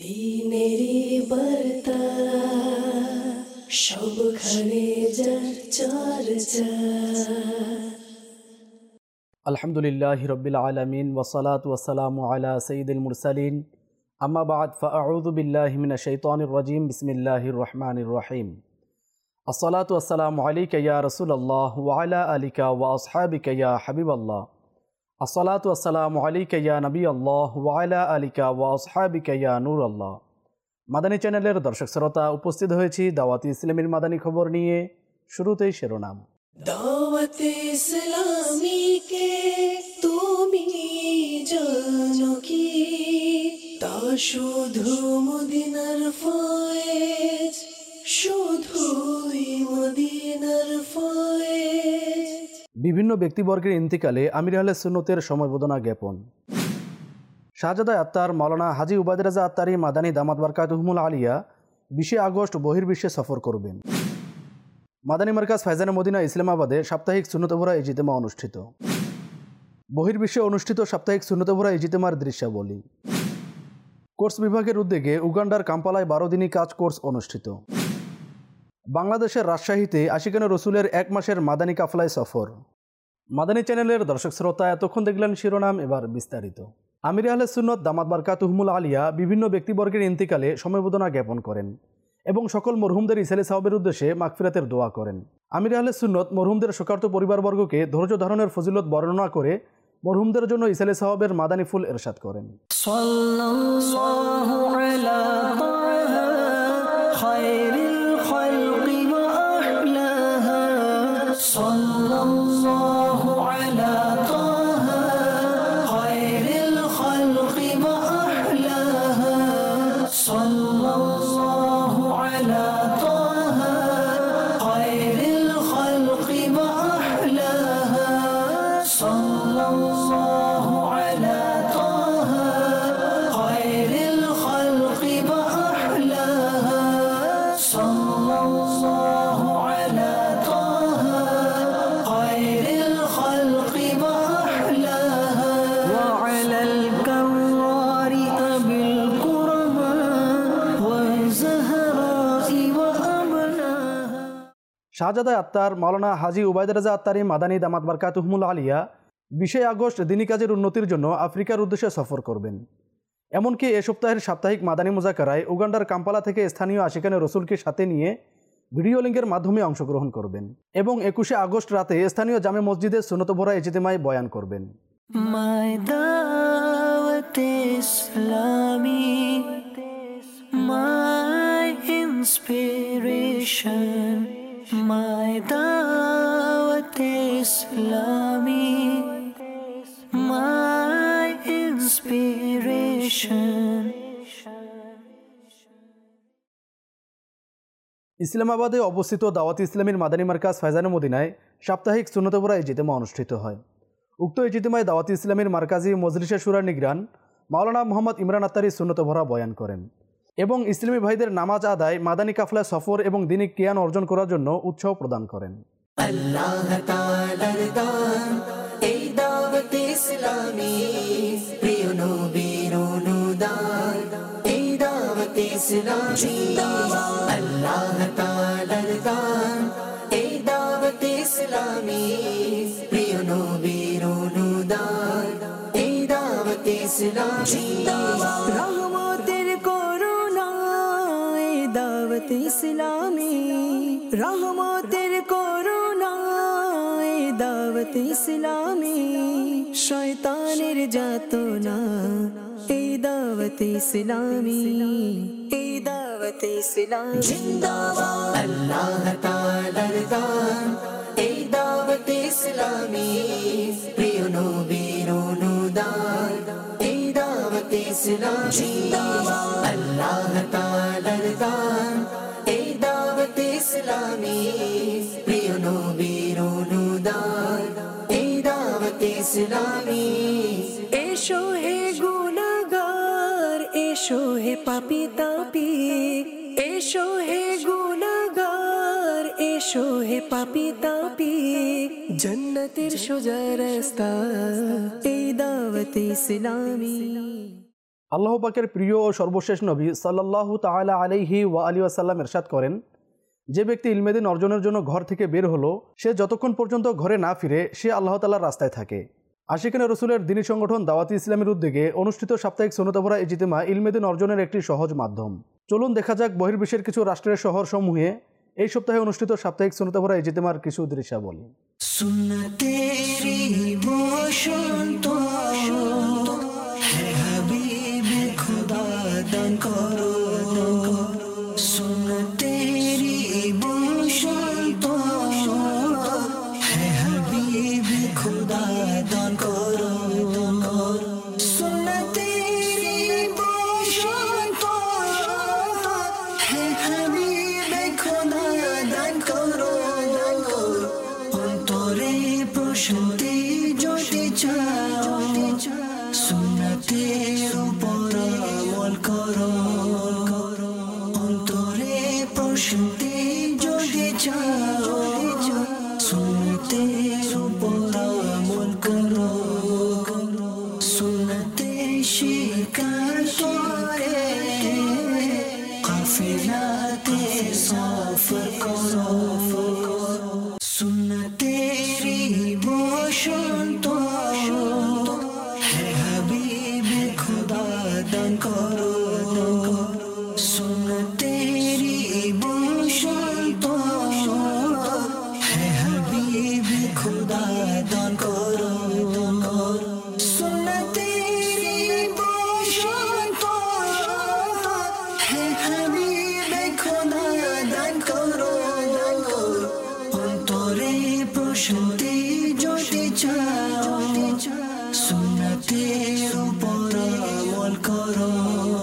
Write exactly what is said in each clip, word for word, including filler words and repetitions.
দিনেরি বার্তা সবখানে যার চর্চা। আলহামদুলিল্লাহি রাব্বিল আলামিন ওয়াসসালাতু ওয়াসসালামু আলা সাইয়্যিদিল মুরসালিন আম্মা বা'দ ফাআউযু বিল্লাহি মিনাশ শাইতানির রাজীম বিসমিল্লাহির রহমানির রহিম। আসসালাতু ওয়াসসালামু আলাইকা ইয়া রাসূলুল্লাহ ওয়া আলা আলিকা ওয়া আসহাবিকা ইয়া হাবিবাল্লাহ। আসসালাতু ওয়াসসালামু আলাইকা ইয়া নবিয়াল্লাহ ওয়া আলা আলিকা ওয়া আসহাবিকা ইয়া নূরাল্লাহ। মাদানী চ্যানেলের দর্শক শ্রোতা, উপস্থিত হয়েছি দাওয়াত ইসলামীর মাদানী খবর নিয়ে। শুরুতেই শিরোনাম। দাওয়াত ইসলামী কে তুমি জানো কি? তা শুধু মদিনার ফয়েজ, শুধুই মদিনার ফয়েজ। বিভিন্ন ব্যক্তিবর্গের ইন্তিকালে আমির আহলে সুন্নতের সমবেদনা জ্ঞাপন। শাহজাদা আত্তার মাওলানা হাজী উবাইদুর রাজা আত্তারি মাদানী দামাত বারকাতুহুমুল আলিয়া বিশে আগস্ট বহির্বিশ্বে সফর করবেন। মাদানী মার্কাজ ফায়জানে মদিনা ইসলামাবাদে সাপ্তাহিক সুন্নতভরা ইজতিমা অনুষ্ঠিত। বহির্বিশ্বে অনুষ্ঠিত সাপ্তাহিক সুন্নতভরা ইজতিমার দৃশ্যাবলী। কোর্স বিভাগের উদ্যোগে উগান্ডার কাম্পালায় বারো দিনই কাজ কোর্স অনুষ্ঠিত। বাংলাদেশের রাজশাহীতে আশিকানে রসুলের এক মাসের মাদানী কাফলায় সফর। মাদানী চ্যানেলের দর্শক শ্রোতা, এতক্ষণ দেখলেন শিরোনাম, এবার বিস্তারিত। আমির আহলে সুন্নত দামাত বারকাতুহুমুল আলিয়া বিভিন্ন ব্যক্তিবর্গের ইন্তিকালে সমবেদনা জ্ঞাপন করেন এবং সকল মরহুমদের ইসালে সাওয়াবের উদ্দেশ্যে মাগফিরাতের দোয়া করেন। আমির আহলে সুন্নত মরহুমদের শোকার্ত পরিবারবর্গকে ধৈর্য ধারণের ফজিলত বর্ণনা করে মরহুমদের জন্য ইসালে সাওয়াবের মাদানী ফুল ইরশাদ করেন। সাল্লাল্লাহু আলা তাহা খায়রিল খালকি ওয়া আহলাহা, সাল্লাল্লাহু আলা তাহা খায়রিল খালকি ওয়া আহলাহা, সাল্লাল্লাহু আলা তাহা খায়রিল খালকি ওয়া আহলাহা, সাল্লাল্লাহু আলা তাহা খায়রিল খালকি ওয়া আহলাহা, সাল্লাল্লাহু আলা তাহা খায়রিল খালকি ওয়া আহলাহা, ওয়া আলাল কাররারি আবিল কুরমা ওয়া যাহরাই ওয়া আবনাহা। শাহজাদা আত্তার মাওলানা হাজী উবাইদুর রাজা আত্তারি মাদানী দামাত বারকাতুহুমুল আলিয়া বিশে আগস্ট দিনী কাজের উন্নতির জন্য আফ্রিকার উদ্দেশ্যে সফর করবেন। এমনকি এ সপ্তাহের সাপ্তাহিক মাদানী মুজাকারায় উগান্ডার কাম্পালা থেকে স্থানীয় আশিকানে রসুলকে সাথে নিয়ে ভিডিও লিঙ্কের মাধ্যমে অংশগ্রহণ করবেন এবং একুশে আগস্ট রাতে স্থানীয় জামে মসজিদে সুন্নতভরা ইজতিমায় বয়ান করবেন। My Dawat Islami, my inspiration, my Dawat Islami, my inspiration. ইসলামাবাদে অবস্থিত দাওয়াত ইসলামীর মাদানী মার্কাজ ফায়জানে মদিনায় সাপ্তাহিক সুন্নতভরা ইজতিমা অনুষ্ঠিত হয়। উক্ত ইজতিমায় দাওয়াত ইসলামীর মার্কাজি মজলিসে শুরা নিগরান মাওলানা মোহাম্মদ ইমরান আত্তারি সুন্নতভরা বয়ান করেন এবং ইসলামী ভাইদের নামাজ আদায়, মাদানী কাফলা সফর এবং দিনী জ্ঞান অর্জন করার জন্য উৎসাহ প্রদান করেন। আল্লাহ তাআলার দান এই দাওয়াত ইসলামী, প্রিয় নবীর অনুদান এই দাওয়াত ইসলামী। আল্লাহ তাআলার দান এই দাওয়াত ইসলামী, প্রিয় নবীর অনুদান এই দাওয়াত ইসলামী। রহমতের করুণা এই দাওয়াত ইসলামী, রহমতের করুণা এই দাওয়াত ইসলামী। শয়তানের যাতনা এই দাওয়াত ইসলামী, এই দাওয়াত ইসলামী। জিন্দাবাদ আল্লাহ তাআলার দান এই দাওয়াত ইসলামী, প্রিয় নবীর অনুদান এই দাওয়াত ইসলামী। জিন্দাবাদ আল্লাহ তাআলার দান এই দাওয়াত ইসলামী, প্রিয় নবীর অনুদান এই দাওয়াত ইসলামী। এসো হে গুনাহগার, এসো হে পাপী তাপিক, এসো হে গুনাহগার, এসো হে পাপী তাপিক। জান্নাতের সোজা রাস্তা এই দাওয়াত ইসলামী। আল্লাহ পাকের প্রিয় ও সর্বশেষ নবী সাল্লাল্লাহু তাআলা আলাইহি ওয়া আলিহি ওয়াসাল্লাম ইরশাদ করেন, যে ব্যক্তি ইলমেদিন অর্জনের জন্য ঘর থেকে বের হলো, সে যতক্ষণ পর্যন্ত ঘরে না ফিরে সে আল্লাহ তাআলার রাস্তায় থাকে। আশিকানে রসুলের দ্বীনী সংগঠন দাওয়াতি ইসলামের উদ্যোগে অনুষ্ঠিত সাপ্তাহিক সুন্নতভরা ইজতিমা ইলমেদিন অর্জনের একটি সহজ মাধ্যম। চলুন দেখা যাক বহির্বিশ্বের কিছু রাষ্ট্রের শহর সমূহে এই সপ্তাহে অনুষ্ঠিত সাপ্তাহিক সুন্নতভরা ইজতিমার কিছু দৃশ্যাবলী। সুন্নতেরি বসন্ত হে হাবিব খোদা দান করো, সুন্নতেরি বসন্ত হে হাবিব খোদা দান করো, সুন্নতেরি বসন্ত হে হাবিব খোদা দান করো, অন্তরে প্রশান্তি যদি চাও সুন্নতের উপর আমল করো, অন্তরে প্রশান্তি যদি চাও সুন্নতের উপর আমল করো, সুন্নতে শিকার করে কাফিলাতে সফর করো, সুন্নতেরি বসন্ত হে হাবিব খোদা দান করো, সুন্নতেরি বসন্ত হে হাবিব খোদা দান করো, সুন্নতেরি বসন্ত হে হাবিব খোদা দান করো, অন্তরে প্রশান্তি যদি চাও সুন্নতের উপর আমল করো,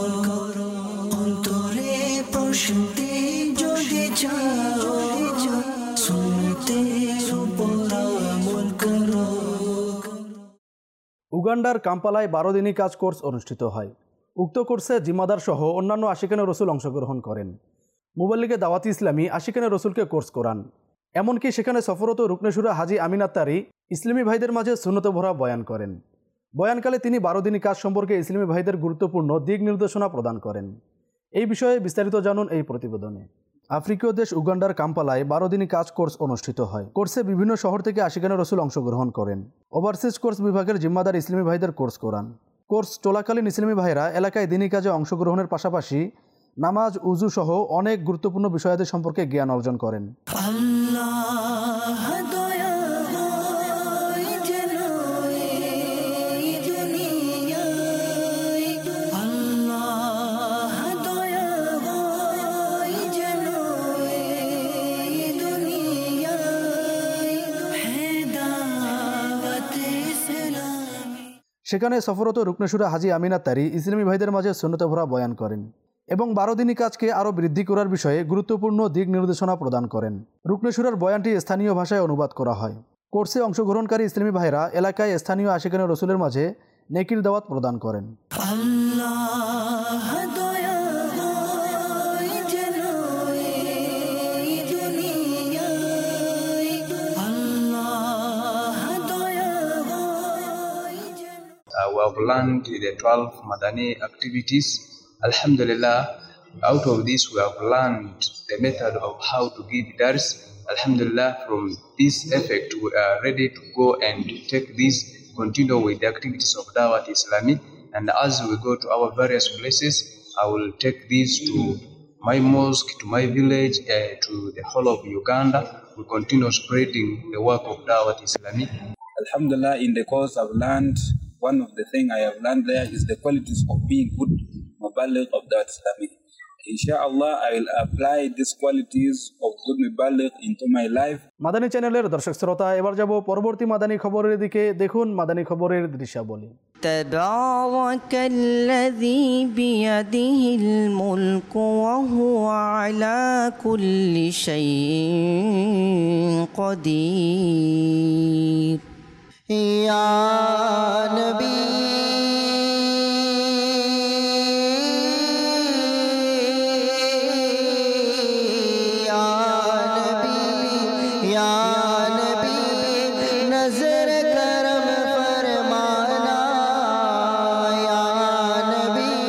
অন্তরে প্রশান্তি যদি চাও সুন্নতের উপর আমল করো। উগান্ডার কাম্পালায় বারো দিনী কাজ কোর্স অনুষ্ঠিত হয়। উক্ত কোর্সে জিম্মাদার সহ অন্যান্য আশিকানে রসুল অংশগ্রহণ করেন। মুবাল্লিগে দাওয়াতি ইসলামী আশিকানে রসুলকে কোর্স করান। এমনকি সেখানে সফরত রুকনেশুরা হাজি আমিন আত্তারি ইসলামী ভাইদের মাঝে সুন্নতে ভরা বয়ান করেন। বয়ানকালে তিনি বারো দিনী কাজ সম্পর্কে ইসলামী ভাইদের গুরুত্বপূর্ণ দিক নির্দেশনা প্রদান করেন। এই বিষয়ে বিস্তারিত জানুন এই প্রতিবেদনে। আফ্রিকীয় দেশ উগান্ডার কাম্পালায় বারো দিনী কাজ কোর্স অনুষ্ঠিত হয়। কোর্সে বিভিন্ন শহর থেকে আশিকানে রসুল অংশগ্রহণ করেন। ওভারসিজ কোর্স বিভাগের জিম্মাদার ইসলামী ভাইদের কোর্স করান। কোর্স চলাকালীন ইসলামী ভাইরা এলাকায় দিনী কাজে অংশগ্রহণের পাশাপাশি নামাজ, উজু সহ অনেক গুরুত্বপূর্ণ বিষয়াদি সম্পর্কে জ্ঞান অর্জন করেন। সেখানে সফরত রুকনেশুরা হাজি আমিন আত্তারি ইসলামী ভাইদের মাঝে সুন্নতে ভরা বয়ান করেন এবং বারো দিনী কাজকে আরও বৃদ্ধি করার বিষয়ে গুরুত্বপূর্ণ দিক নির্দেশনা প্রদান করেন। রুকনেশুরার বয়ানটি স্থানীয় ভাষায় অনুবাদ করা হয়। কোর্সে অংশগ্রহণকারী ইসলামী ভাইরা এলাকায় স্থানীয় আশিকানে রসুলের মাঝে নেকির দাওয়াত প্রদান করেন। Uh, we have learned the twelve Madani activities. Alhamdulillah, out of this we have learned the method of how to give dars. Alhamdulillah, from this effect we are ready to go and take this, continue with the activities of Dawat Islami. And as we go to our various places, I will take this to my mosque, to my village, uh, to the whole of Uganda. We continue spreading the work of Dawat Islami. Alhamdulillah, in the course I've learned, one of the things I have learned there is the qualities of being good mubaligh of Dawat Islami. Inshallah, I will apply these qualities of good mubaligh into my life. Madani চ্যানেলের দর্শক শ্রোতা, এবার যাব পরবর্তী মাদানী খবরের দিকে। দেখুন মাদানী খবরের দৃশ্যাবলী। تبارك الذي بيده الملك وهو على كل شيء قدير يا نبي नजर करम फरमाना या नबी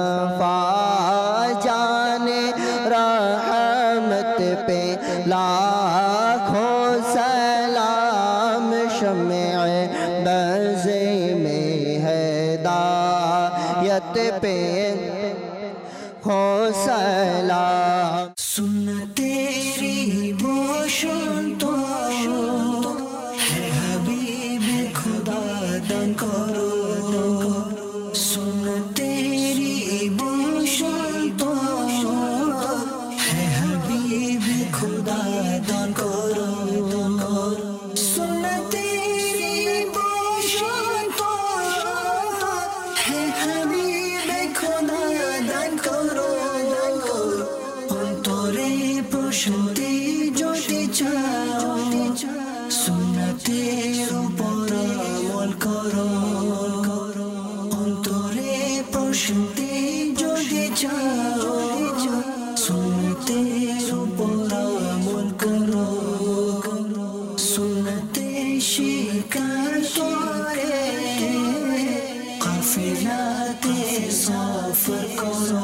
मुस्तफा जाने रहमत पे लाखों सलाम शम्ए बज़े में हिदायत पे हो सलाम। सुन तेरी बोशन तो है हबीब खुदा दान करो, सुन तेरी बोशन तो है हबीब खुदा दान करो, सुन तेरी बोशन तो है हबीब खुदा दान करो, অন্তরে প্রশান্তি যদি চাও সুন্নতের উপর আমল করো, অন্তরে প্রশান্তি যদি চাও সুন্নতের উপর আমল করো, সুন্নতে শিকার করে কাফিলাতে সফর করো,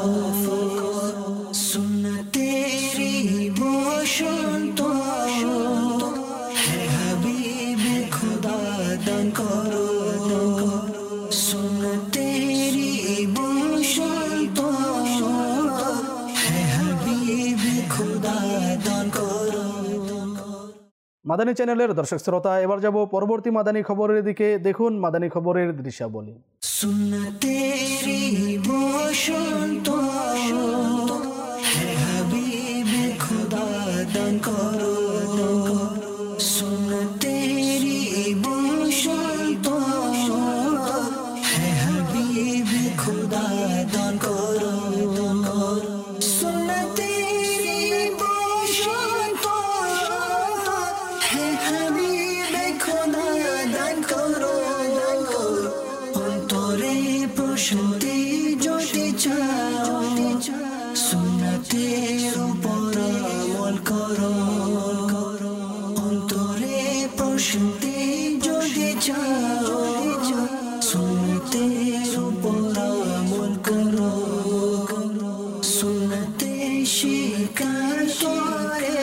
तेरी बोशन तो है हबीब खुदा दान करो, सुन तेरी बोशन तो है हबीब खुदा दान करो। মাদানী চ্যানেলের দর্শক শ্রোতা, এবার যাব পরবর্তী মাদানী খবরের দিকে। দেখুন মাদানী খবরের দৃশ্যাবলী। सुन तेरी बोशन तो है हबीब खुदा दान करो, सुन तेरी बोशन तो है हबीब खुदा दान करो, सुन तेरी बोशन तो है हबीब खुदा दान करो, অন্তরে প্রশান্তি যদি চাও সুন্নতের উপর আমল করো, অন্তরে প্রশান্তি যদি চাও সুন্নতের উপর আমল করো, সুন্নতে শিকার করে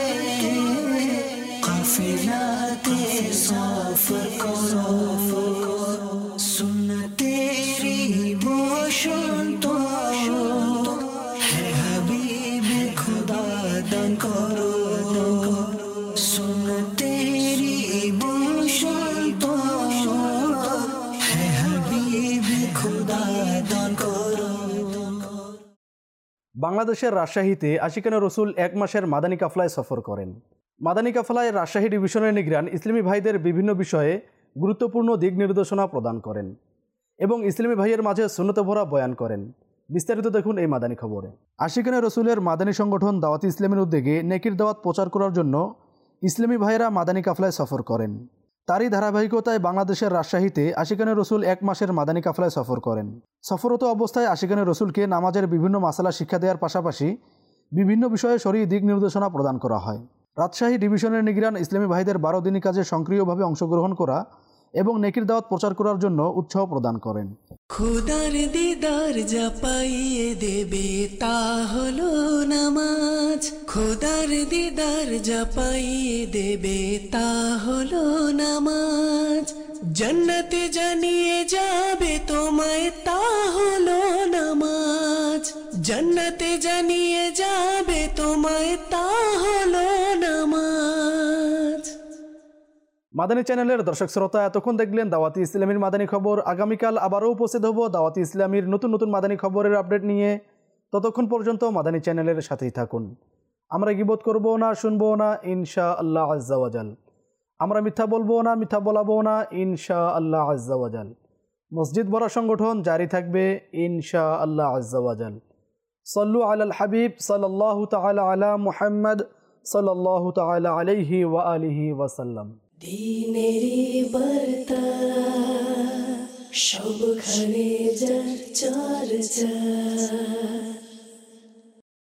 কাফিলাতে সফর করো, सुन तेरी बोशन तो है हबीब खुदा दान करो, सुन तेरी बोशन तो है हबीब खुदा दान करो। বাংলাদেশের রাজশাহীতে আশিকানে রসুল এক মাসের মাদানী কাফলায় সফর করেন। মাদানী কাফলায় রাজশাহী ডিভিশনের নিগরান ইসলামী ভাইদের বিভিন্ন বিষয়ে গুরুত্বপূর্ণ দিক নির্দেশনা প্রদান করেন এবং ইসলামী ভাইয়ের মাঝে সুন্নতে ভরা বয়ান করেন। বিস্তারিত দেখুন এই মাদানী খবরে। আশিকানে রসুলের মাদানী সংগঠন দাওয়াতি ইসলামের উদ্যোগে নেকির দাওয়াত প্রচার করার জন্য ইসলামী ভাইয়েরা মাদানী কাফলায় সফর করেন। তারই ধারাবাহিকতায় বাংলাদেশের রাজশাহীতে আশিকানে রসুল এক মাসের মাদানী কাফলায় সফর করেন। সফররত অবস্থায় আশিকানে রসুলকে নামাজের বিভিন্ন মাসালা শিক্ষা দেওয়ার পাশাপাশি বিভিন্ন বিষয়ে শরঈ দিক নির্দেশনা প্রদান করা হয়। রাজশাহী ডিভিশনের নিগরান ইসলামী ভাইদের বারো দিনী কাজে সক্রিয়ভাবে অংশগ্রহণ করা এবং নেকির দাওয়াত প্রচার করার জন্য উৎসাহ প্রদান করেন। খোদার দিদার যা পাইয়ে দেবে তা হলো নামাজ, খোদার দিদার যা পাইয়ে দেবে তা হলো নামাজ, জান্নাতে জানিয়ে যাবে তোমায় তা হলো নামাজ, জান্নাতে জানিয়ে যাবে তোমায় তা হলো নামাজ। মাদানী চ্যানেলের দর্শক শ্রোতা, এতক্ষণ দেখলেন দাওয়াতি ইসলামীর মাদানী খবর। আগামীকাল আবারও উপস্থিত হব দাওয়াতি ইসলামীর নতুন নতুন মাদানী খবরের আপডেট নিয়ে। ততক্ষণ পর্যন্ত মাদানী চ্যানেলের সাথেই থাকুন। আমরা গীবত করবো না, শুনবো না, ইনশা আল্লাহ আজ্জা ওয়াজাল। আমরা মিথ্যা বলবো না, মিথ্যা বলাবো না, ইনশা আল্লাহ আজ্জা ওয়াজাল। মসজিদ ভরা সংগঠন জারি থাকবে ইনশা আল্লাহ আজ্জা ওয়াজাল। সল্লু আলাল হাবিব সাল্লাল্লাহু তাআলা আলা মুহাম্মদ সাল্লাল্লাহু তাআলা আলাইহি ওয়া আলিহি ওয়াসাল্লাম। দিনেরি বার্তা সবখানে যার চর্চা।